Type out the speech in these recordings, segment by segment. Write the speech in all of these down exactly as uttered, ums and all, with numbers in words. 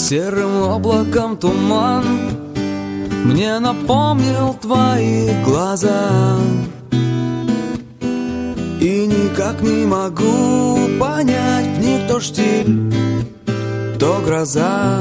Серым облаком туман мне напомнил твои глаза. И никак не могу понять, в них то штиль, то гроза.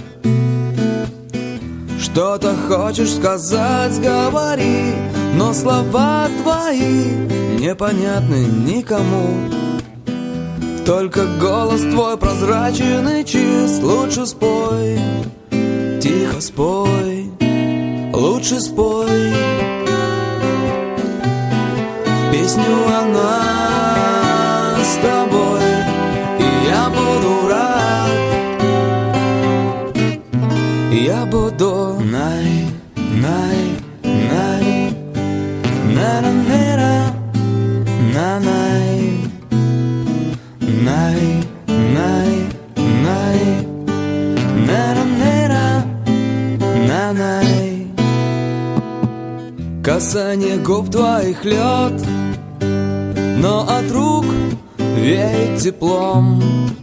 Что-то хочешь сказать, говори, но слова твои непонятны никому. Только голос твой прозрачен и чист. Лучше спой, тихо спой, лучше спой песню о нас с тобой, и я буду рад. Я буду най, най, най, на-на-на-на, на-най, най, най, най, на-на-на-на, на-най. Касание губ твоих лед, но от рук веет теплом.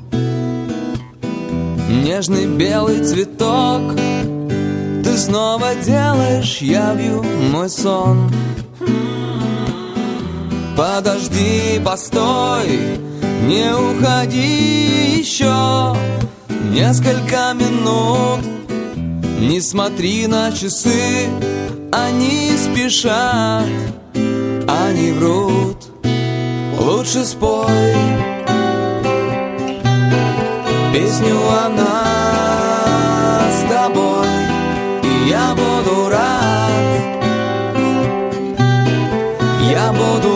Нежный белый цветок ты снова делаешь явью мой сон. Подожди, постой, не уходи еще несколько минут. Не смотри на часы, они спешат, они врут. Лучше спой песню о нас с тобой, и я буду рад. Я буду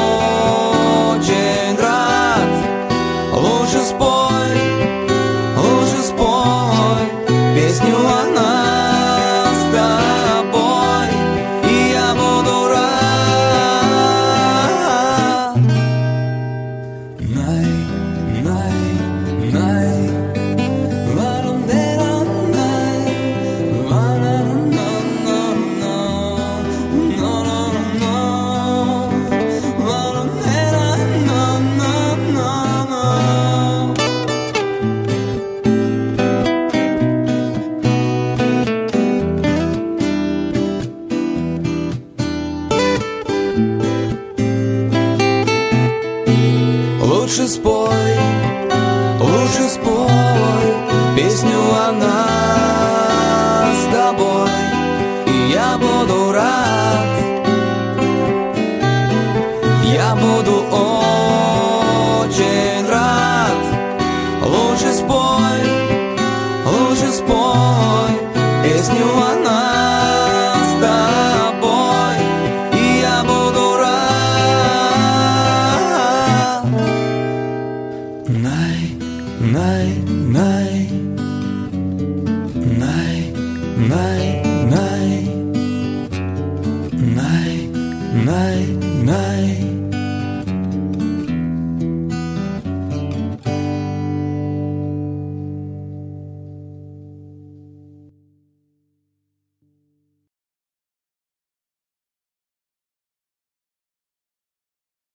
очень рад. Лучше спой, лучше спой песню о нас с тобой, и я буду рад. Най, най, най. Лучше спой, лучше спой песню о нас.